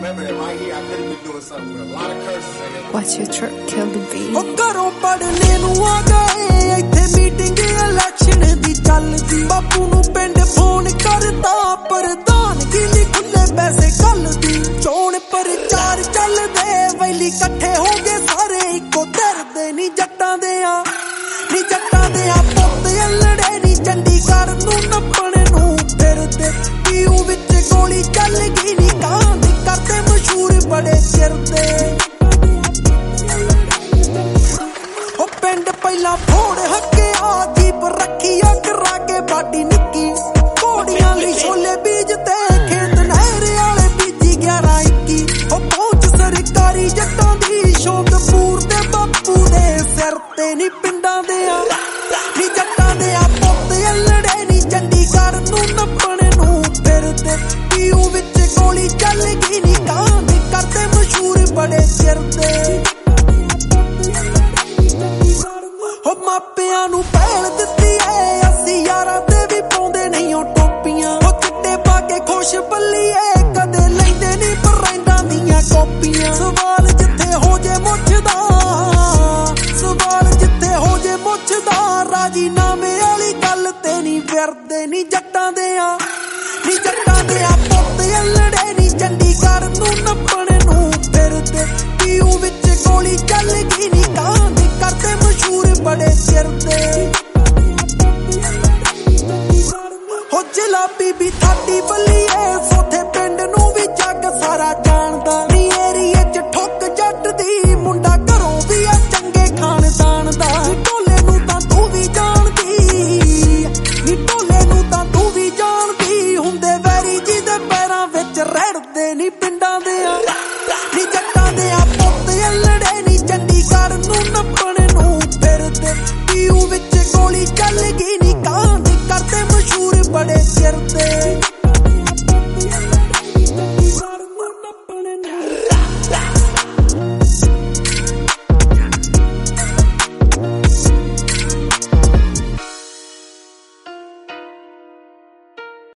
remember that right here, I could have been doing something with a lot of curses in it. Watch your truck kill the beat. ਉਹ ਘਰੋਂ ਪੜਨੇ ਨੂੰ ਆ ਗਏ ਇੱਥੇ meeting election ਦੀ ਚੱਲਦੀ ਬਾਪੂ ਨੂੰ ਪਿੰਡ ਫੋਨ ਕਰਦਾ ਪ੍ਰਧਾਨਗੀ ਲਈ ਖੁੱਲੇ ਪੈਸੇ ਕੱਲਦੀ ਚੋਣ ਪ੍ਰਚਾਰ ਚੱਲਦੇ ਵੈਲੀ ਇਕੱਠੇ ਹੋ ਗਏ ਸਾਰੇ ਇੱਕੋ ਧਰਦੇ ਨੀ ਜੱਟਾਂ ਦੇ ਆ ਪੁੱਤ ਅਲੜੇ ਨੀ ਚੰਡੀਗੜ੍ਹ ਨੂੰ ਨੱਪਣ ਨੂੰ ਫਿਰਦੇ ਪੀਊ ਵਿੱਚ ਗੋਲੀ ਚੱਲ ਗਈ ਨੀ ਕਾਂ ਦੀ ਕਰਦੇ ਮਸ਼ਹੂਰ ਬੜੇ ਚਿਰ ਦੇ ਉਹ ਪਿੰਡ ਪਹਿਲਾਂ ਫੋੜ ਹੱਕਿਆ ਜੀਪ ਰੱਖੀ ਆ ਕਰਾ ਕੇ ਬਾਡੀ ਨਿੱਕੀ ਘੋੜੀਆਂ ਲਈ ਛੋਲੇ ਬੀਜਤੇ ਖੇਤ ਨਹਿਰ ਵਾਲੇ ਬੀਜੀ 11-21 ਉਹ ਪਹੁੰਚ ਸਰਕਾਰੀ ਜੱਟਾਂ ਦੀ ਸ਼ੌਕਪੂਰ ਦੇ ਬਾਪੂ ਦੇ ਸਿਰ ਤੇ ਨੀ ਪਿੰਡਾਂ ਦੇ ਆ ਨੀ ਜੱਟਾਂ ਦੇ ਆ ਪੁੱਤ ਅਲੜੇ ਨੀ ਚੰਡੀਗੜ੍ਹ ਨੂੰ ਨੱਪਣ ਨੂੰ ਫਿਰਦੇ ਪੀਊ ਵਿੱਚ ਗੋਲੀ ਚੱਲ ਗਈ ਨੀ ਕਾਂ ਦੀ ਕਰਦੇ ਮਸ਼ਹੂਰ ਬੜੇ ਚਿਰ ਦੇ ਹੋ ਮਾਪਿਆਂ ਨੂੰ ਪਹਿਲ ਦਿੱਤੀ ਏ ਅਸੀਂ ਯਾਰਾਂ ਤੇ ਵੀ ਪਾਉਂਦੇ ਨਹੀਂ ਉਹ ਟੋਪੀਆਂ ਉਹ ਚਿੱਟੇ ਪਾ ਕੇ ਖੁਸ਼ ਬੱਲੀਏ ਕਦੇ ਲੈਂਦੇ ਨਹੀਂ ਪਰਾਂਡਾਂ ਦੀਆਂ ਕਾਪੀਆਂ ਸਵਾਲ ਜਿੱਥੇ ਹੋ ਜੇ ਮੁੱਛਦਾ ਰਾਜੀਨਾਮੇ ਵਾਲੀ ਗੱਲ ਤੇ ਨਹੀਂ ਫਿਰਦੇ ਨੀ ਜੱਟਾਂ ਦੇ ਆ ਪੁੱਤ ਅਲੜੇ ਨੀ ਚੰਡੀਗੜ੍ਹ ਨੂੰ ਨੱਪਣ ਨੂੰ ਫਿਰਦੇ ਪੀਊ ਵਿੱਚ ਗੋਲੀ ਚੱਲ ਗਈ ਨੀ ਕਾਂ ਦੀ ਕਰਦੇ ਮਸ਼ਹੂਰ ਬੜੇ ਚਿਰ ਦੇ ਹੋ ਜਲਾਬੀ ਵੀ ਥਾਡੀ ਬੱਲੀਏ ਸੋਥੇ ਪਿੰਡ ਨੂੰ ਵੀ ਜੱਗ ਸਾਰਾ ਜਾਣਦਾ ਨੀ ਏਰੀਏ ਚ ਠੁੱਕ ਜੱਟ ਦੀ ਮੁੰਡਾ ਘਰੋਂ ਵੀ ਆ ਚੰਗੇ ਖਾਨਦਾਨ ਦਾ ਢੋਲੇ ਨੂੰ ਤਾਂ ਤੂੰ ਵੀ ਜਾਣਦੀ ਹੁੰਦੇ ਵੈਰੀ ਜੀ ਦੇ ਪੈਰਾਂ ਵਿੱਚ ਰੜਦੇ ਨੀ ਪਿੰਡਾਂ ਦੇ ਆ